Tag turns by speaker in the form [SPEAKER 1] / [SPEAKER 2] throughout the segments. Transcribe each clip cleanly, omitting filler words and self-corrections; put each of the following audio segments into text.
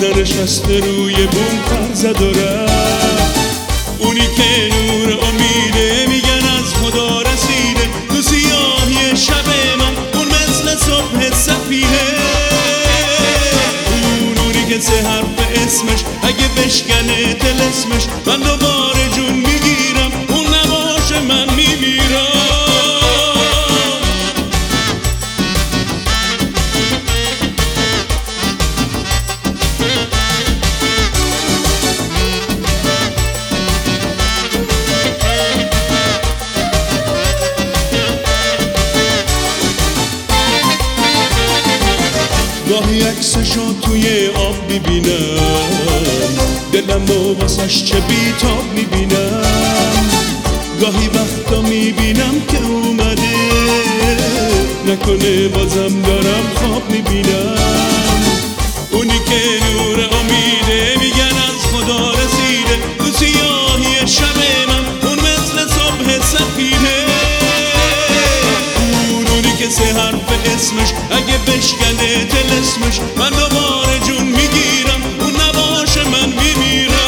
[SPEAKER 1] ننشسته روی بوم پر زد و رفت. اونی که نور امیده میگن از خدا رسیده، تو سیاهی شب من اون مثل صبح سفیده. اونی که سه حرف اسمش اگه بشکنه طلسمش من دوباره جون میگیرم، اون نباشه من میمیرم. گاهی عکسشو توی آب میبینم، دلم رو واسش چه بیتاب میبینم. گاهی وقتا میبینم که اومده، نکنه بازم دارم خواب میبینم. اونی که نور امیده میگن از خدا رسیده، تو سیاهی شب من اون مثل صبح سفیده. اونی که سه حرف اسمش اگه بشکنه طلسمش من دوباره جون میگیرم، اون نباشه من میمیرم.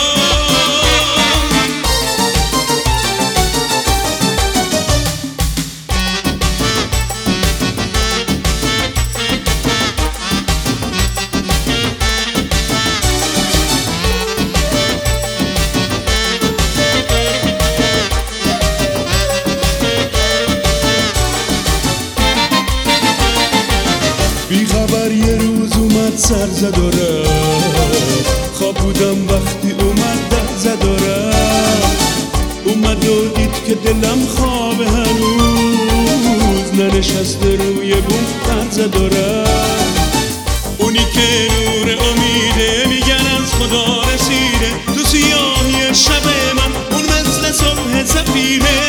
[SPEAKER 1] بی خبر یه روز اومد سر زد و رفت، خواب بودم وقتی اومد در زد و رفت. اومد و دید که دلم خوابه هنوز، ننشسته روی بوم پر زد و رفت. اونی که نور امیده میگن از خدا رسیده، تو سیاهی شب من اون مثل صبح سفیده.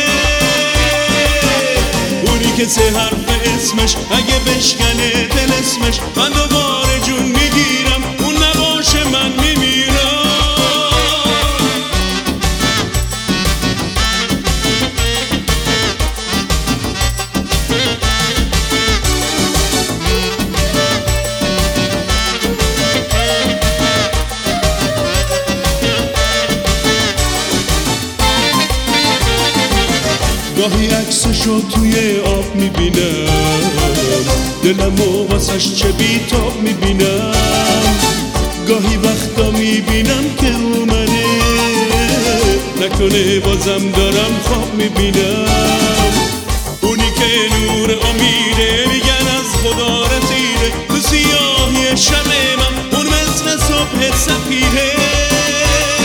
[SPEAKER 1] اونی که سه حرف اسمش اگه بشکنه طلسمش من دوباره جون میگیرم، اون نباشه من میمیرم. گاهی عکسشو توی آب میبینم، دلمو واسش چه بیتاب میبینم. گاهی وقتا میبینم که اومده، نکنه بازم دارم خواب میبینم. اونی که نور امیده میگن از خدا رسیده، تو سیاهی شب من اون مثل صبح سفیده.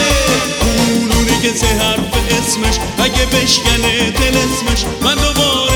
[SPEAKER 1] اونی که سه حرف اسمش اگه بشکنه طلسمش من دوباره